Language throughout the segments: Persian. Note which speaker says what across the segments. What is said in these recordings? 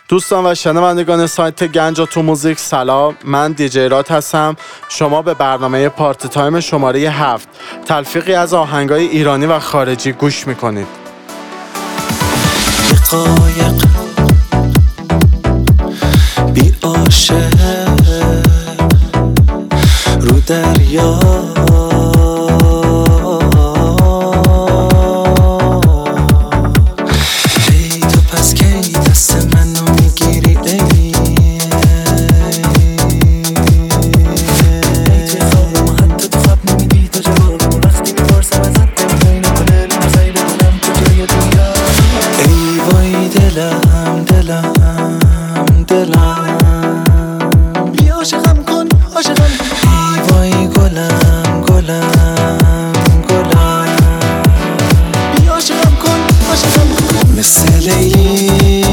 Speaker 1: دوستان و شنوندگان سایت گنج تو موزیک، سلام. من دیجی رات هستم. شما به برنامه پارتی تایم شماره 7 تلفیقی از آهنگای ایرانی و خارجی گوش میکنید.
Speaker 2: قایق بی عاشق رو دریا، ای تو پس کی دست منو میگیری؟ ای تو خوابم و حتی تو خواب نمیدی تو جوابم، وقتی میپرسم ازت نمیدونی نکنه لحظه‌ای بدونم کجای دنیا. ای وای دلم بی عاشقم کن عاشقم، ای وای گلم بی عاشقم کن عاشقم، مثل لیلی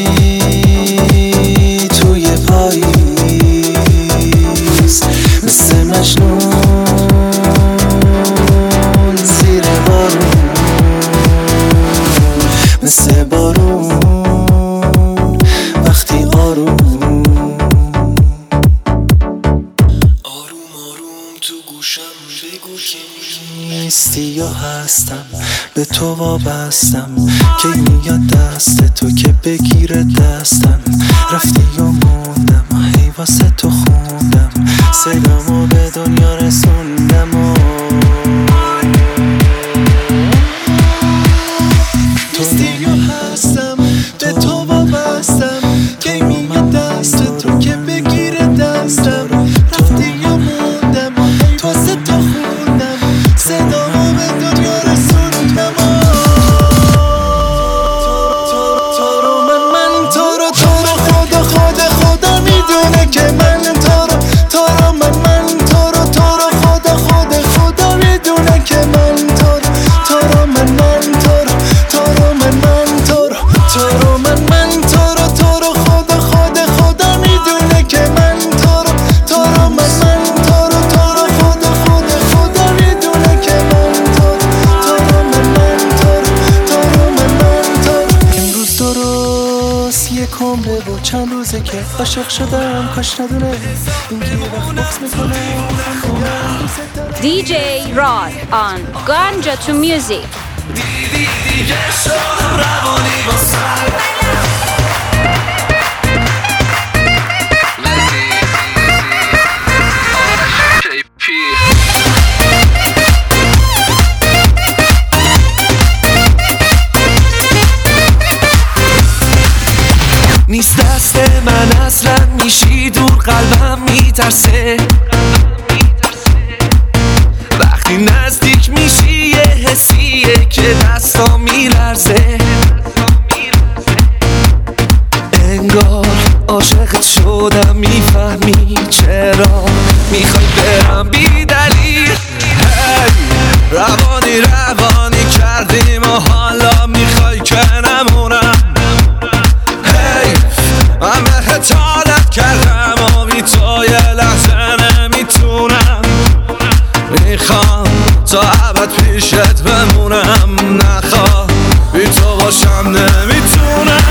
Speaker 2: توی پاییز، مثل مجنون زیر بارون، مثل بارون وقتی آروم تو گوشم بگو که نیستی یا هستم، به تو وابستم که میاد دست تو که بگیره دستم، رفتی و موندم هی واسه تو خوندم، صدامو به دنیا رسوندم و نیستی یا هستم، به تو وابستم که میاد دست تو که بگیره دستم، رفتی و موندم هی واسه تو خوندم، صدامو به دنیا رسوندم. تو رو من تو رو خدا میدونه که من تو رو من تو رو خدا میدونه که من تو رو من تو رو من خدا میدونه که من تو رو من خدا میدونه که من امروز درست یک عمره و چند روزه که عاشق شدم، کاش ندونه این که وقت بخص میکنه.
Speaker 3: DJ Rod on Ganja to Music.
Speaker 2: دیگه شدم روانی با سر نیست دست من اصلا، میشی دور قلبم میترسه، وقتی نزدیک میشی یه حسیه که دستا میلرزه، انگار عاشقت شدم، میفهمی چرا میخوای برم بی دلیل، روانی کردیم و حالا میخوای که نمونم، من بهت حالت کردم و بی تو یه لحظه نمیتونم، میخوام تا ابد پیشت بمونم، نخواه بی تو باشم نمیتونم،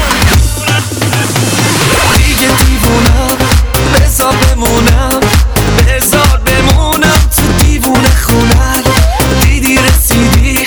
Speaker 2: دیگه دیوونم بذار بمونم تو دیوونه خونم، دیدی رسیدی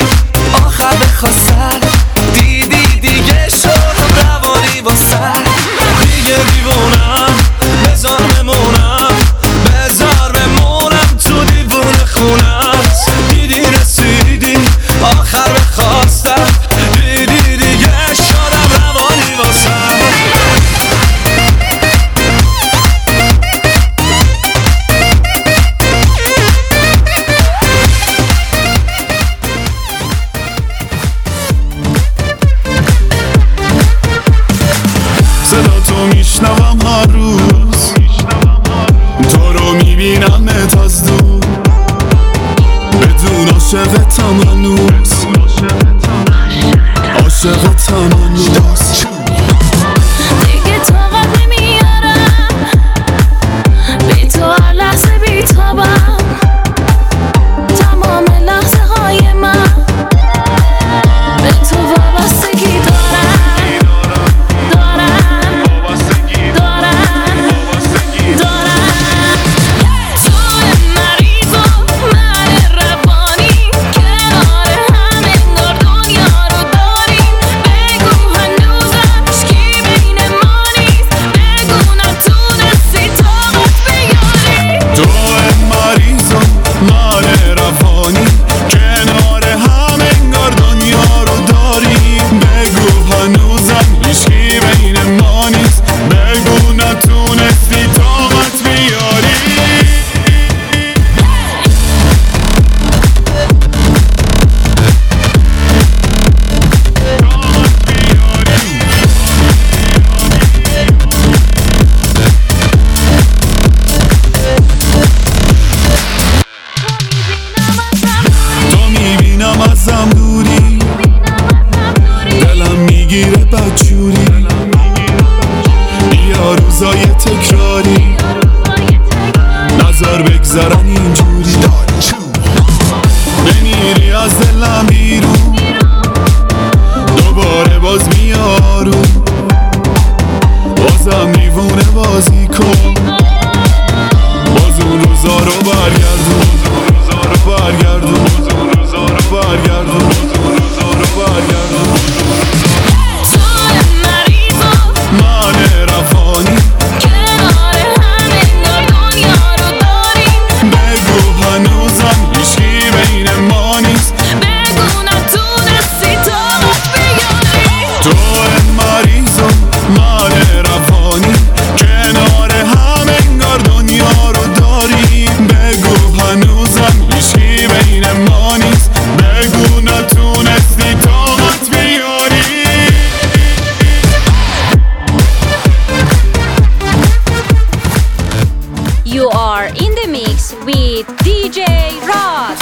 Speaker 2: روزای تکراری نظر بگذرن اینجوری بمیری از دلم بیرون دوباره باز میارو بازم دیوونه بازی کن باز اون روزا رو برگردون من رفانی کنار همین دنیا رو داریم بگو هنوزم هیچکی بین ما نیست بگو نتونستی طاقت بیاری تو مریضم من رفانی کنار همین دنیا رو داریم بگو هنوزم هیچکی بین ما نیست بگو نتونستی طاقت بیاری
Speaker 3: You are in the mix with DJ Rod.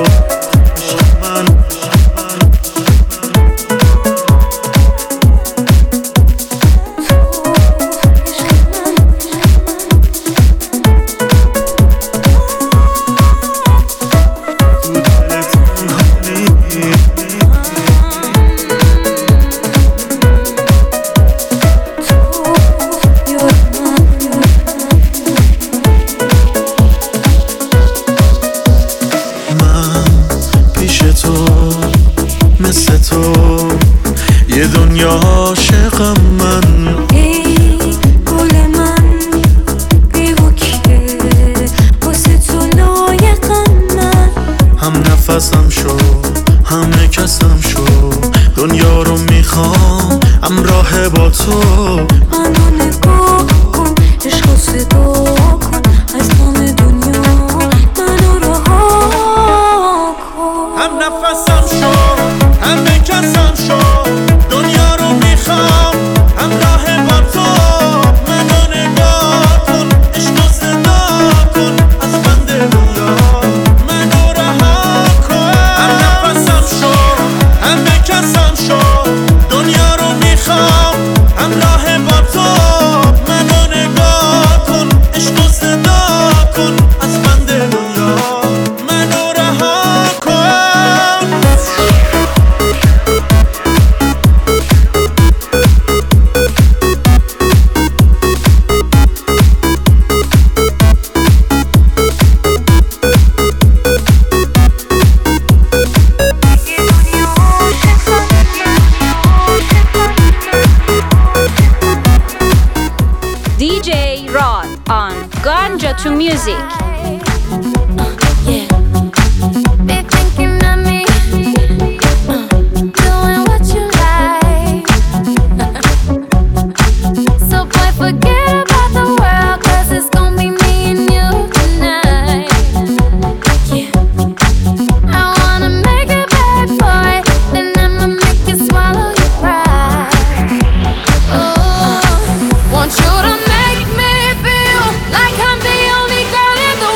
Speaker 2: مثل تو یه دنیا عاشقم من
Speaker 4: ای گل من بگو که واسه تو لایقم من
Speaker 2: هم نفسم شو هم نکسم شو دنیا رو میخوام همراه با تو
Speaker 4: منو نگاه کن عشق و صدا کن از تمام دنیا منو رها کن
Speaker 2: هم نفسم شو هم نکسم شو دنیا رو میخوام همراه با تو منو نگاه کن عشق و صدا کن از بند دنیا منو رها کن هم نفسم شو هم نکسم شو دنیا رو میخوام همراه با تو منو نگاه کن عشق و صدا کن از بند دنیا منو رها کن
Speaker 3: DJ Rod on Ganja to Music.
Speaker 4: Yeah. Be thinking of me, doing what you like. So boy, forget about the world, 'cause it's gonna be me and you tonight. Yeah. I wanna make it bad, boy, then I'ma make you swallow your pride. Oh, want you to make me feel like I'm the only girl in the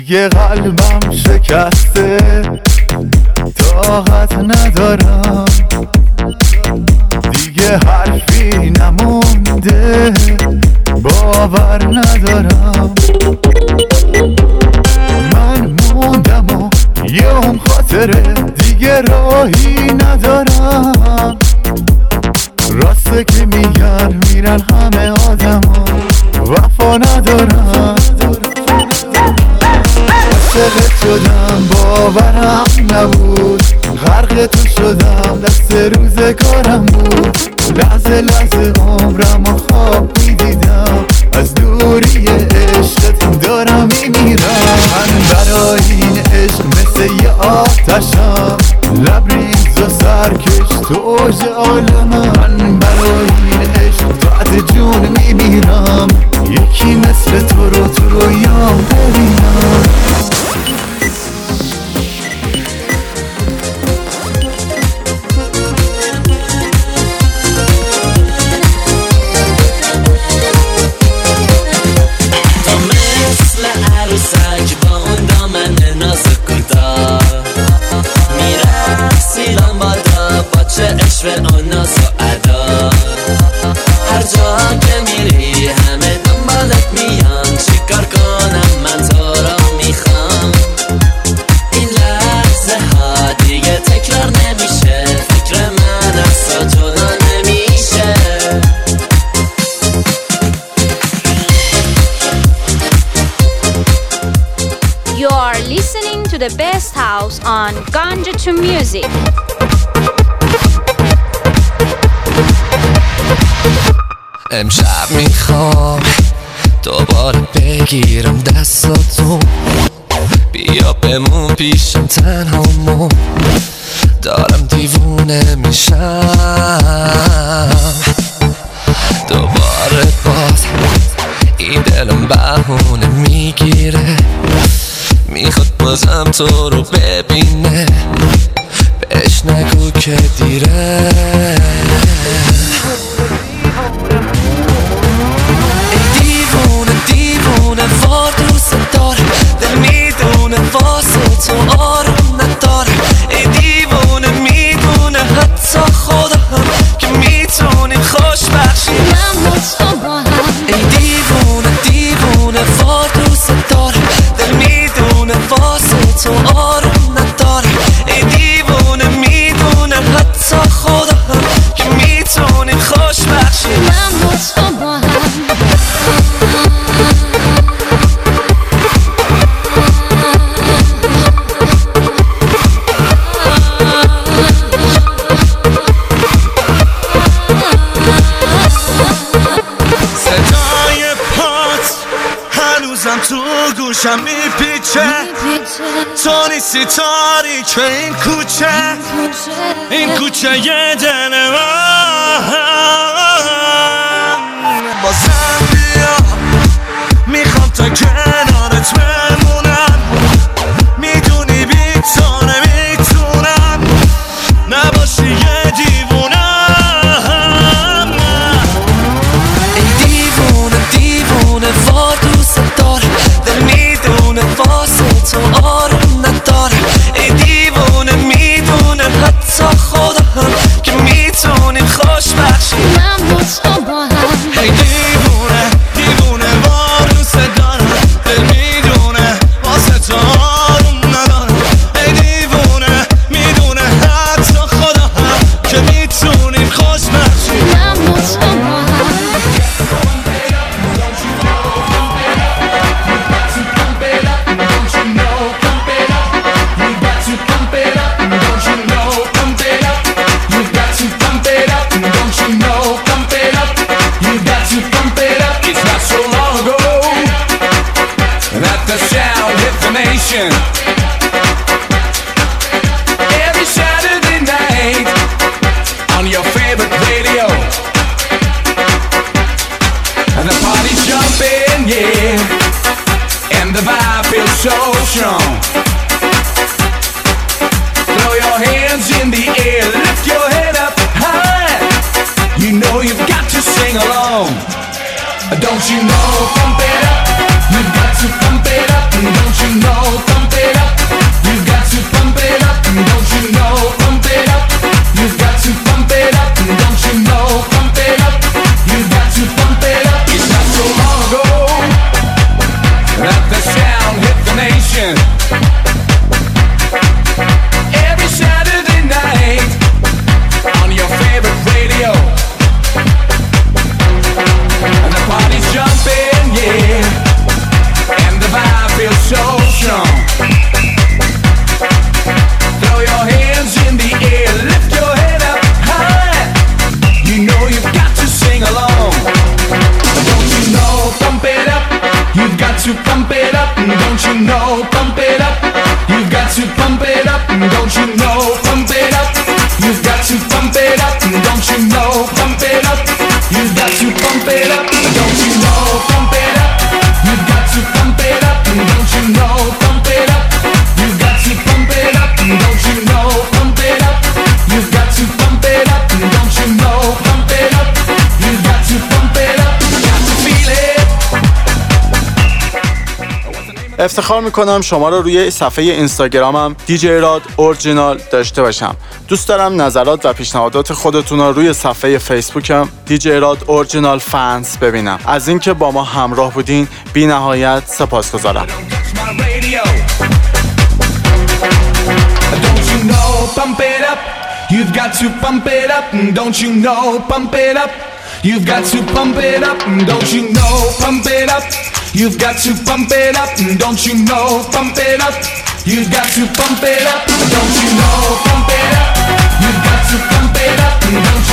Speaker 5: دیگه قلبم شکسته، طاقت ندارم، دیگه حرفی نمونده، باور ندارم. من موندم و یه اون خاطره، دیگه راهی ندارم. راسته که میگن میرن همه آدم ها، وفا ندارم. عاشقت شدم باورم نبود، غرق تو شدم دست روزگارم بود. لحظه لحظه عمرم و خواب میدیدم، از دوری عشقت دارم میمیرم. من برای این عشق مثل یه آتشم، لبریز و سرکش تو اوج عالمم. من برای این عشق بعد جون میمیرم، یکی مثل تو رو تو رویام ببینم.
Speaker 3: You are listening to the best house on Ganja to Music.
Speaker 6: امشب میخوام دوباره بگیرم دستاتو، بیا بمون پیشم تنهامون، دارم دیوونه میشم. دوباره باز این دلم بهونه میگیره، میخواد بازم تو رو ببینه، بهش نگو که دیره. ای دیوونه دیوونه وار دوست داره، دل میدونه واسه تو آروم نداره. ای دیوونه میدونه حتی خدا هم که میتونیم خوش بخشیم من با تو با هم. ای دیوونه دیوونه وار دوست داره، دل میدونه واسه تو آروم نداره. ای دیوونه میدونه حتی خدا هم که میتونیم خوش بخشیم من با تو با هم.
Speaker 7: صدای پات هنوزم تو گوشم میپیچه، تو نیستی تاریک این کوچه، این کوچه یه دل من. بازم بیا میخوام تا کنارت بمونم، میدونی بی تو نمیتونم نباشی یه دیوونم.
Speaker 6: ای دیوونه دیوونه وار دوست داره، دل میدونه واسه تو آروم نداره. ای دیوونه میدونه حتی خدا هم که میتونیم خوش بخشیم من با تو با هم.
Speaker 7: ای دیوونه دیوونه وار دوست دارم، دل میدونه واسه تو آروم ندارم. ای دیوونه میدونه حتی خدا هم که میتونیم خوش بخشیم
Speaker 4: من با تو با هم.
Speaker 7: Every Saturday night on your favorite radio, and the party's jumping, yeah, and the vibe feels so strong. Throw your hands in the air, lift your head up high. You know you've got to sing along. Don't you know, pump it up. You've got to pump it up, and don't you know? pump it up. You've got to pump it up, don't you know? Pump it up. You've got to pump it up, don't you know? Pump it up. You've got to pump it up, don't you know? Pump it up. You've got to pump it up, don't you know? Pump it up. You've got to pump it up, don't you know? Pump it up. You've got to pump it up, don't you know? Pump it up. You've got to pump it up, got to feel it.
Speaker 1: افتخار میکنم شما رو روی صفحه اینستاگرامم دیجی راد اورجینال داشته باشم. دوست دارم نظرات و پیشنهادات خودتون رو روی صفحه فیسبوکم دیجی راد اورجینال فنز ببینم. از اینکه با ما همراه بودین بی نهایت سپاسگزارم.
Speaker 7: Don't you know, pump it up. You've got to pump it up. Don't you know, pump it up. You've got to pump it up. Don't you know, pump it up. You've got to pump it up. Don't you know, pump it up. You've got to pump it up. Don't you know, pump it up. You've got to pump it up. Don't